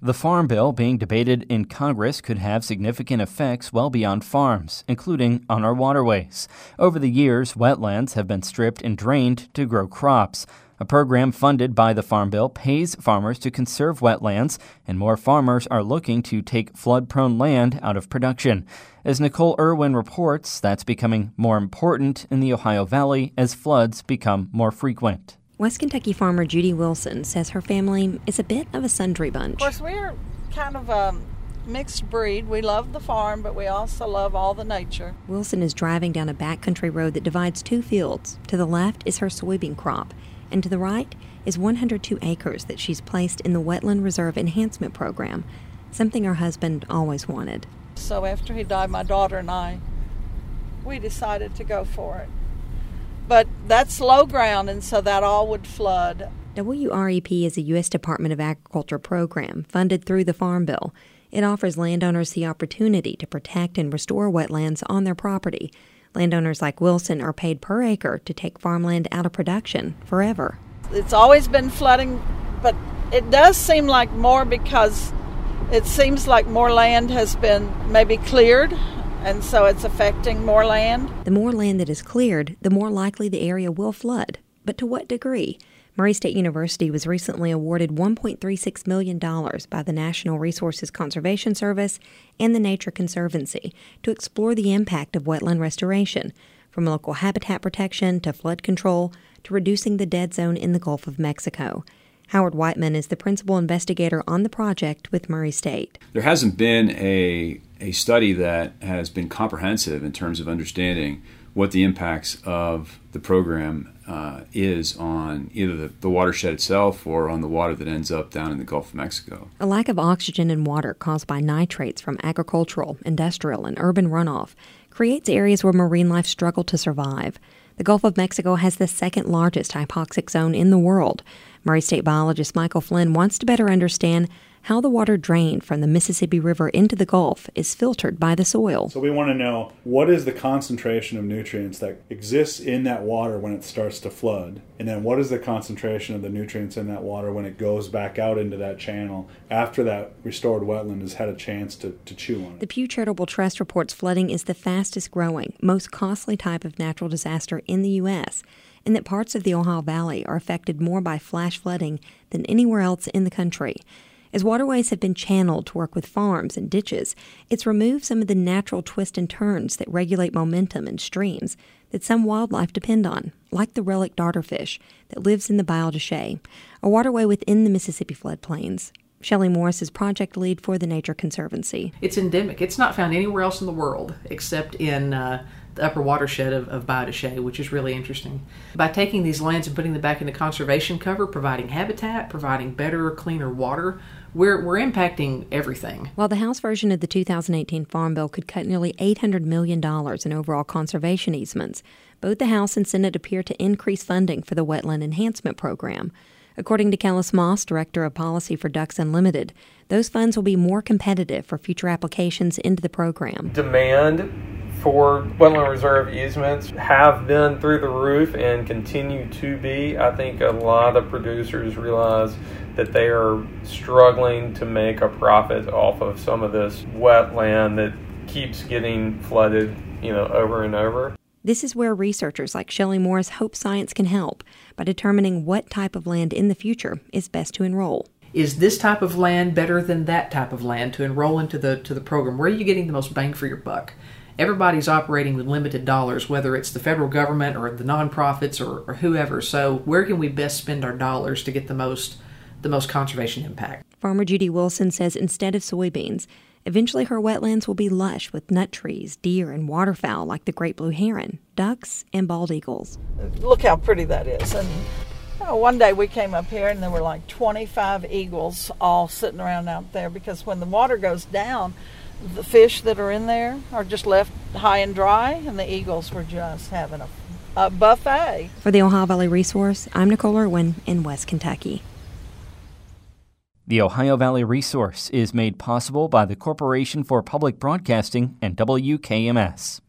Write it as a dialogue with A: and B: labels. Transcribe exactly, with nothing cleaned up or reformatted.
A: The Farm Bill being debated in Congress could have significant effects well beyond farms, including on our waterways. Over the years, wetlands have been stripped and drained to grow crops. A program funded by the Farm Bill pays farmers to conserve wetlands, and more farmers are looking to take flood-prone land out of production. As Nicole Irwin reports, that's becoming more important in the Ohio Valley as floods become more frequent.
B: West Kentucky farmer Judy Wilson says her family is a bit of a sundry bunch.
C: Of course, we're kind of a mixed breed. We love the farm, but we also love all the nature.
B: Wilson is driving down a backcountry road that divides two fields. To the left is her soybean crop, and to the right is one hundred two acres that she's placed in the Wetland Reserve Enhancement Program, something her husband always wanted.
C: So after he died, my daughter and I, we decided to go for it. But that's low ground, and so that all would flood.
B: W R E P is a U S Department of Agriculture program funded through the Farm Bill. It offers landowners the opportunity to protect and restore wetlands on their property. Landowners like Wilson are paid per acre to take farmland out of production forever.
C: It's always been flooding, but it does seem like more because it seems like more land has been maybe cleared, and so it's affecting more land.
B: The more land that is cleared, the more likely the area will flood. But to what degree? Murray State University was recently awarded one point three six million dollars by the National Resources Conservation Service and the Nature Conservancy to explore the impact of wetland restoration, from local habitat protection to flood control to reducing the dead zone in the Gulf of Mexico. Howard Whiteman is the principal investigator on the project with Murray State.
D: There hasn't been a, a study that has been comprehensive in terms of understanding what the impacts of the program uh, is on either the, the watershed itself or on the water that ends up down in the Gulf of Mexico.
B: A lack of oxygen in water caused by nitrates from agricultural, industrial, and urban runoff creates areas where marine life struggle to survive. The Gulf of Mexico has the second largest hypoxic zone in the world. Murray State biologist Michael Flynn wants to better understand how the water drained from the Mississippi River into the Gulf is filtered by the soil.
E: So we want to know what is the concentration of nutrients that exists in that water when it starts to flood, and then what is the concentration of the nutrients in that water when it goes back out into that channel after that restored wetland has had a chance to, to chew on it.
B: The Pew Charitable Trust reports flooding is the fastest growing, most costly type of natural disaster in the U S, and that parts of the Ohio Valley are affected more by flash flooding than anywhere else in the country. As waterways have been channeled to work with farms and ditches, it's removed some of the natural twists and turns that regulate momentum in streams that some wildlife depend on, like the relic darterfish that lives in the Bayou de Chat, a waterway within the Mississippi floodplains. Shelley Morris is project lead for the Nature Conservancy.
F: It's endemic. It's not found anywhere else in the world except in uh, the upper watershed of, of Bayou de Chat, which is really interesting. By taking these lands and putting them back into conservation cover, providing habitat, providing better, cleaner water, we're, we're impacting everything.
B: While the House version of the two thousand eighteen Farm Bill could cut nearly eight hundred million dollars in overall conservation easements, both the House and Senate appear to increase funding for the Wetland Enhancement Program. According to Kellis Moss, Director of Policy for Ducks Unlimited, those funds will be more competitive for future applications into the program.
G: Demand for wetland reserve easements have been through the roof and continue to be. I think a lot of producers realize that they are struggling to make a profit off of some of this wetland that keeps getting flooded, you know, over and over.
B: This is where researchers like Shelley Morris hope science can help by determining what type of land in the future is best to enroll.
F: Is this type of land better than that type of land to enroll into the to the program? Where are you getting the most bang for your buck? Everybody's operating with limited dollars, whether it's the federal government or the nonprofits or, or whoever. So where can we best spend our dollars to get the most the most conservation impact?
B: Farmer Judy Wilson says instead of soybeans, eventually her wetlands will be lush with nut trees, deer, and waterfowl like the great blue heron, ducks, and bald eagles.
C: Look how pretty that is. And you know, one day we came up here and there were like twenty-five eagles all sitting around out there, because when the water goes down, the fish that are in there are just left high and dry, and the eagles were just having a, a buffet.
B: For the Ohio Valley Resource, I'm Nicole Irwin in West Kentucky.
A: The Ohio Valley Resource is made possible by the Corporation for Public Broadcasting and W K M S.